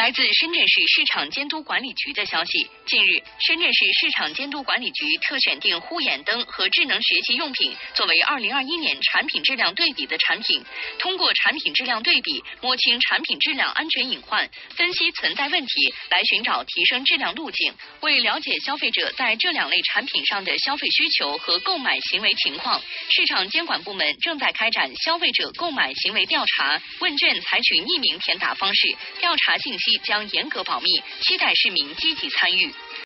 来自深圳市市场监督管理局的消息，近日，深圳市市场监督管理局特选定护眼灯和智能学习用品作为2021年产品质量对比的产品，通过产品质量对比，摸清产品质量安全隐患，分析存在问题，来寻找提升质量路径。为了解消费者在这两类产品上的消费需求和购买行为情况，市场监管部门正在开展消费者购买行为调查，问卷采取匿名填答方式，调查信息将严格保密，期待市民积极参与。